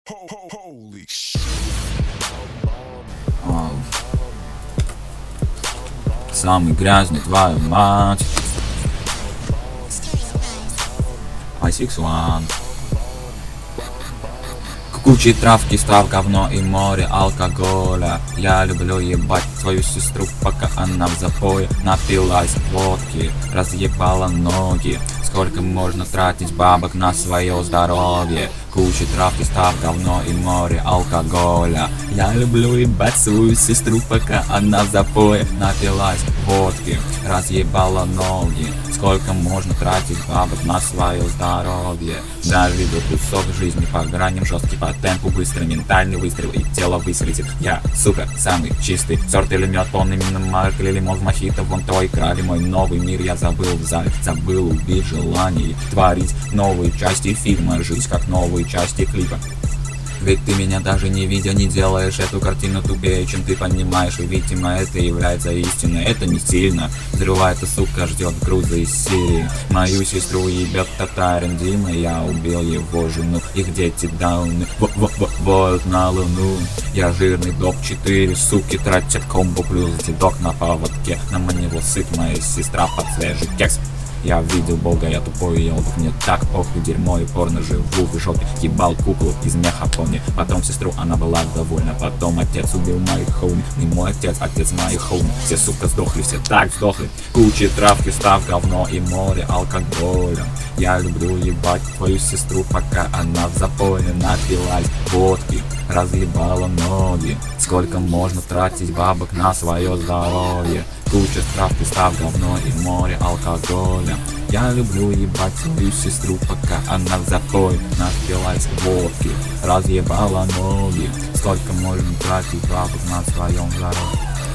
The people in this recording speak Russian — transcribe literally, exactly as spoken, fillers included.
Holy shit. Ау. Самый грязный, твою мать. ай сикс уан. Кучи травки, став говно и море алкоголя. Я люблю ебать свою сестру, пока она в запое. Напилась водки, разъебала ноги. Сколько можно тратить бабок на свое здоровье? Куча травки, став говно и море алкоголя. Я люблю ебать свою сестру, пока она в запое. Напилась водки, разъебала ноги. Сколько можно тратить бабок на свое здоровье? Даже до кусок жизни по граням, жесткий по темпу, быстрый ментальный выстрел и тело высветит. Я, сука, самый чистый сорт или мед, он именно марк или лимон в мохито. Вон твой крали мой новый мир, я забыл в зале, забыл убить желание творить новые части фильма, жить как новые части клипа. Ведь ты меня даже не видя не делаешь эту картину тупее, чем ты понимаешь. И видимо это является истиной, это не сильно. Взрывает эта сука, ждет груза из Сирии. Мою сестру ебет татарин Дима, я убил его жену. Их дети дауны, вот на луну. Я жирный доп четыре, суки тратят комбо плюс дедок на поводке. На него сыт моя сестра под свежий кекс. Я видел бога, я тупой елдок, мне так похуй, дерьмо и порно, живу в жопе, ебал куклу из меха пони. Потом сестру, она была довольна, потом отец убил моих хоуми. Не мой отец, отец моих хоуми. Все, сука, сдохли, все так сдохли. Куча травки, став говно и море алкоголя. Я люблю ебать твою сестру, пока она в запое. Напилась водки, разъебала ноги. Сколько можно тратить бабок на свое здоровье? Куча травки, став говно и море алкоголя. Я люблю ебать свою сестру, пока она в запое. Напилась водки, разъебала ноги. Сколько можно тратить бабок на своем здоровье?